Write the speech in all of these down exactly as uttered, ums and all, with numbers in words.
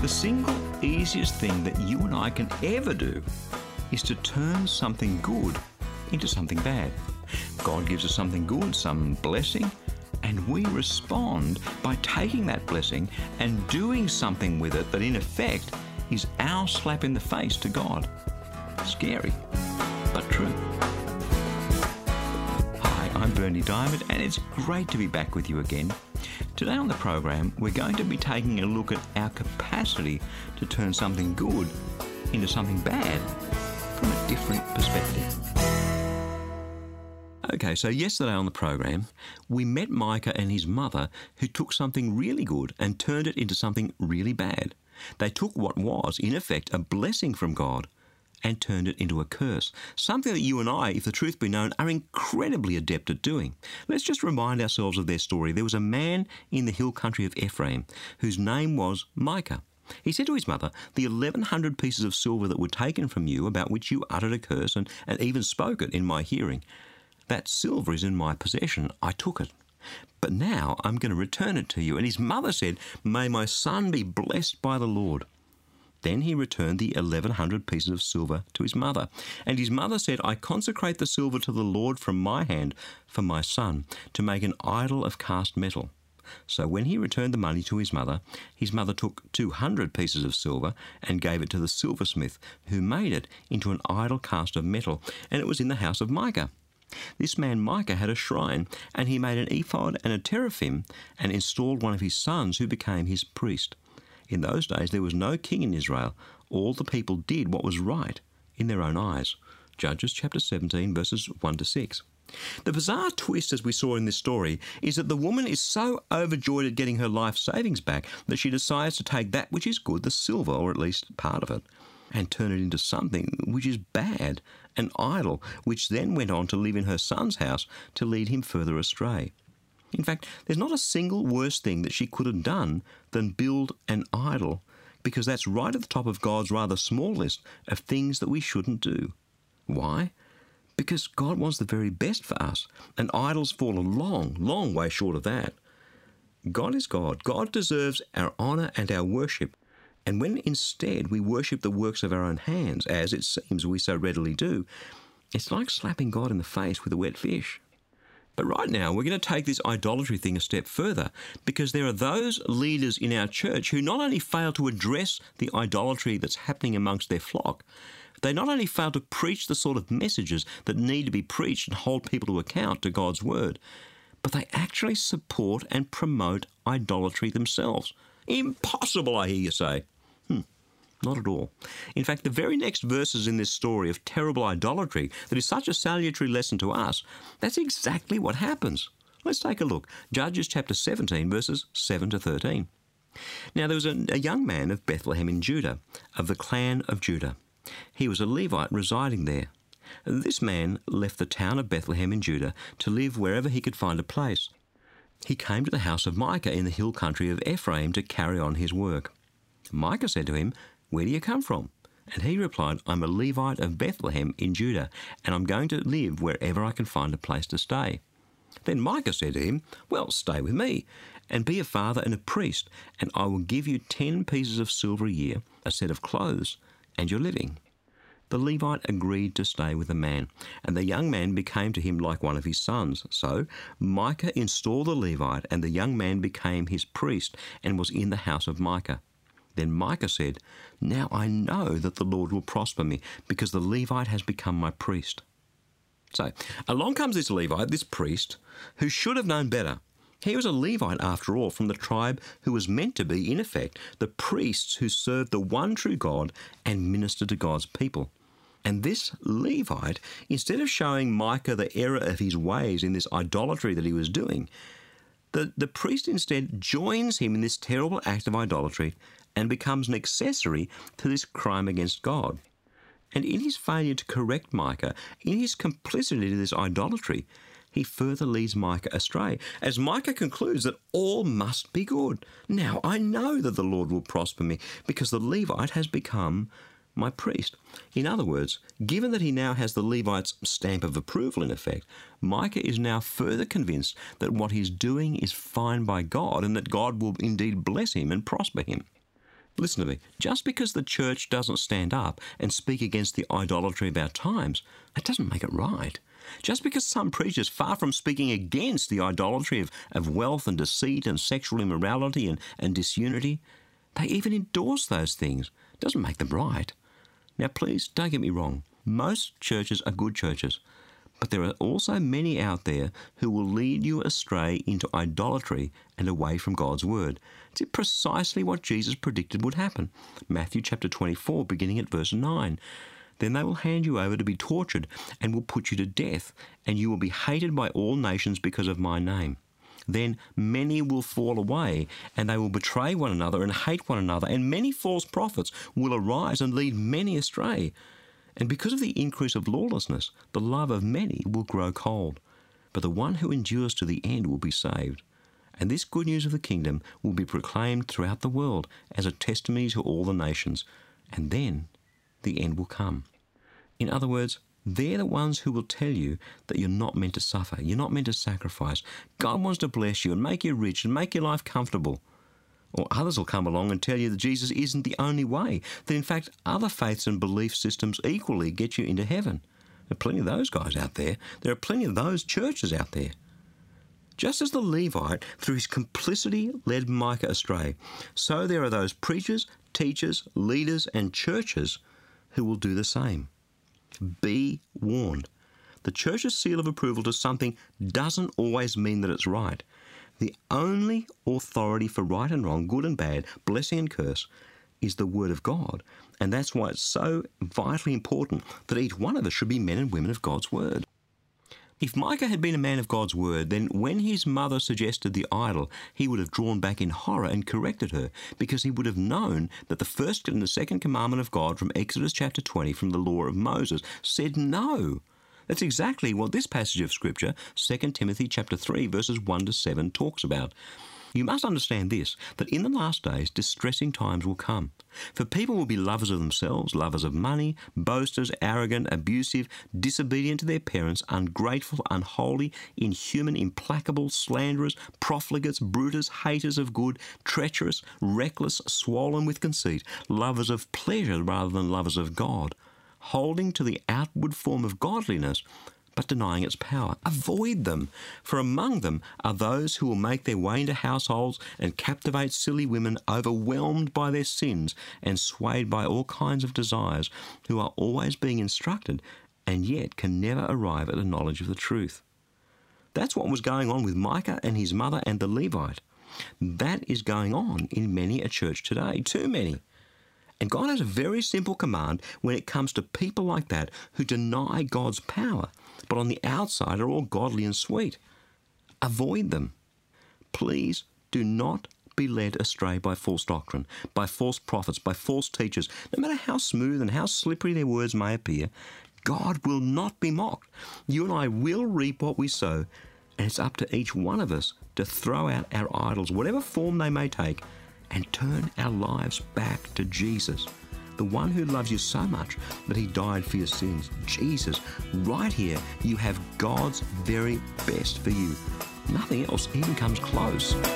The single easiest thing that you and I can ever do is to turn something good into something bad. God gives us something good, some blessing, and we respond by taking that blessing and doing something with it that in effect is our slap in the face to God. Scary, but true. Hi, I'm Bernie Diamond, and it's great to be back with you again. Today on the program, we're going to be taking a look at our capacity to turn something good into something bad from a different perspective. Okay, so yesterday on the program, we met Micah and his mother, who took something really good and turned it into something really bad. They took what was, in effect, a blessing from God and turned it into a curse, something that you and I, if the truth be known, are incredibly adept at doing. Let's just remind ourselves of their story. There was a man in the hill country of Ephraim whose name was Micah. He said to his mother, "The eleven hundred pieces of silver that were taken from you, about which you uttered a curse and, and even spoke it in my hearing, that silver is in my possession. I took it. But now I'm going to return it to you." And his mother said, "May my son be blessed by the Lord." Then he returned the eleven hundred pieces of silver to his mother. And his mother said, "I consecrate the silver to the Lord from my hand for my son, to make an idol of cast metal." So when he returned the money to his mother, his mother took two hundred pieces of silver and gave it to the silversmith, who made it into an idol cast of metal, and it was in the house of Micah. This man Micah had a shrine, and he made an ephod and a teraphim and installed one of his sons, who became his priest. In those days there was no king in Israel. All the people did what was right in their own eyes. Judges chapter seventeen, verses one to six. The bizarre twist, as we saw in this story, is that the woman is so overjoyed at getting her life savings back that she decides to take that which is good, the silver, or at least part of it, and turn it into something which is bad, an idol, which then went on to live in her son's house to lead him further astray. In fact, there's not a single worse thing that she could have done than build an idol, because that's right at the top of God's rather small list of things that we shouldn't do. Why? Because God wants the very best for us, and idols fall a long, long way short of that. God is God. God deserves our honour and our worship. And when instead we worship the works of our own hands, as it seems we so readily do, it's like slapping God in the face with a wet fish. But right now, we're going to take this idolatry thing a step further, because there are those leaders in our church who not only fail to address the idolatry that's happening amongst their flock, they not only fail to preach the sort of messages that need to be preached and hold people to account to God's word, but they actually support and promote idolatry themselves. Impossible, I hear you say. Hmm. Not at all. In fact, the very next verses in this story of terrible idolatry that is such a salutary lesson to us, that's exactly what happens. Let's take a look. Judges chapter seventeen, verses seven to thirteen. Now there was a, a young man of Bethlehem in Judah, of the clan of Judah. He was a Levite residing there. This man left the town of Bethlehem in Judah to live wherever he could find a place. He came to the house of Micah in the hill country of Ephraim to carry on his work. Micah said to him, "Where do you come from?" And he replied, "I'm a Levite of Bethlehem in Judah, and I'm going to live wherever I can find a place to stay." Then Micah said to him, "Well, stay with me, and be a father and a priest, and I will give you ten pieces of silver a year, a set of clothes, and your living." The Levite agreed to stay with the man, and the young man became to him like one of his sons. So Micah installed the Levite, and the young man became his priest, and was in the house of Micah. Then Micah said, "Now I know that the Lord will prosper me, because the Levite has become my priest." So along comes this Levite, this priest, who should have known better. He was a Levite, after all, from the tribe who was meant to be, in effect, the priests who served the one true God and ministered to God's people. And this Levite, instead of showing Micah the error of his ways in this idolatry that he was doing, the, the priest instead joins him in this terrible act of idolatry and becomes an accessory to this crime against God. And in his failure to correct Micah, in his complicity to this idolatry, he further leads Micah astray, as Micah concludes that all must be good. Now I know that the Lord will prosper me, because the Levite has become my priest. In other words, given that he now has the Levite's stamp of approval in effect, Micah is now further convinced that what he's doing is fine by God, and that God will indeed bless him and prosper him. Listen to me. Just because the church doesn't stand up and speak against the idolatry of our times, that doesn't make it right. Just because some preachers, far from speaking against the idolatry of, of wealth and deceit and sexual immorality and, and disunity, they even endorse those things, doesn't make them right. Now, please don't get me wrong. Most churches are good churches, but there are also many out there who will lead you astray into idolatry and away from God's word. It's precisely what Jesus predicted would happen. Matthew chapter twenty-four, beginning at verse nine. Then they will hand you over to be tortured and will put you to death, and you will be hated by all nations because of my name. Then many will fall away, and they will betray one another and hate one another, and many false prophets will arise and lead many astray. And because of the increase of lawlessness, the love of many will grow cold. But the one who endures to the end will be saved. And this good news of the kingdom will be proclaimed throughout the world as a testimony to all the nations. And then the end will come. In other words, they're the ones who will tell you that you're not meant to suffer, you're not meant to sacrifice. God wants to bless you and make you rich and make your life comfortable. Or others will come along and tell you that Jesus isn't the only way, that in fact other faiths and belief systems equally get you into heaven. There are plenty of those guys out there. There are plenty of those churches out there. Just as the Levite, through his complicity, led Micah astray, so there are those preachers, teachers, leaders and churches who will do the same. Be warned. The church's seal of approval to something doesn't always mean that it's right. The only authority for right and wrong, good and bad, blessing and curse, is the Word of God. And that's why it's so vitally important that each one of us should be men and women of God's Word. If Micah had been a man of God's Word, then when his mother suggested the idol, he would have drawn back in horror and corrected her, because he would have known that the first and the second commandment of God from Exodus chapter twenty, from the law of Moses, said no. That's exactly what this passage of Scripture, Second Timothy chapter three, verses one to seven, talks about. You must understand this, that in the last days distressing times will come. For people will be lovers of themselves, lovers of money, boasters, arrogant, abusive, disobedient to their parents, ungrateful, unholy, inhuman, implacable, slanderers, profligates, bruters, haters of good, treacherous, reckless, swollen with conceit, lovers of pleasure rather than lovers of God, holding to the outward form of godliness, but denying its power. Avoid them, for among them are those who will make their way into households and captivate silly women overwhelmed by their sins and swayed by all kinds of desires, who are always being instructed and yet can never arrive at the knowledge of the truth. That's what was going on with Micah and his mother and the Levite. That is going on in many a church today, too many. And God has a very simple command when it comes to people like that who deny God's power, but on the outside are all godly and sweet. Avoid them. Please do not be led astray by false doctrine, by false prophets, by false teachers. No matter how smooth and how slippery their words may appear, God will not be mocked. You and I will reap what we sow, and it's up to each one of us to throw out our idols, whatever form they may take, and turn our lives back to Jesus, the one who loves you so much that he died for your sins. Jesus, right here, you have God's very best for you. Nothing else even comes close. The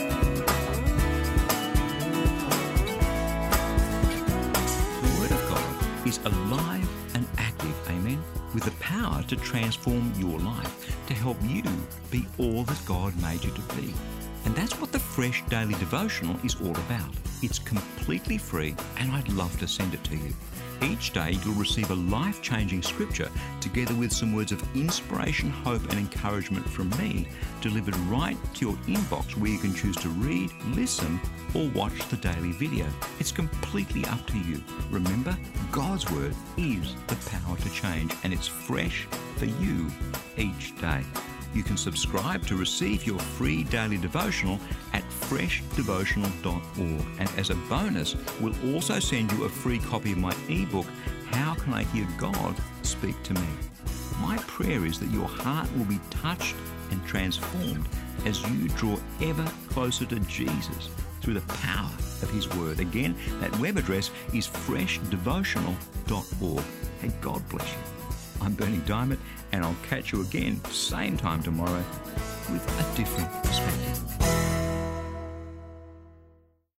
Word of God is alive and active, amen, with the power to transform your life, to help you be all that God made you to be. And that's what the Fresh Daily Devotional is all about. It's completely free, and I'd love to send it to you. Each day you'll receive a life-changing scripture together with some words of inspiration, hope and encouragement from me, delivered right to your inbox, where you can choose to read, listen or watch the daily video. It's completely up to you. Remember, God's Word is the power to change, and it's fresh for you each day. You can subscribe to receive your free daily devotional at fresh devotional dot org. And as a bonus, we'll also send you a free copy of my ebook, How Can I Hear God Speak to Me? My prayer is that your heart will be touched and transformed as you draw ever closer to Jesus through the power of His Word. Again, that web address is fresh devotional dot org. And God bless you. I'm Bernie Diamond, and I'll catch you again same time tomorrow with a different perspective.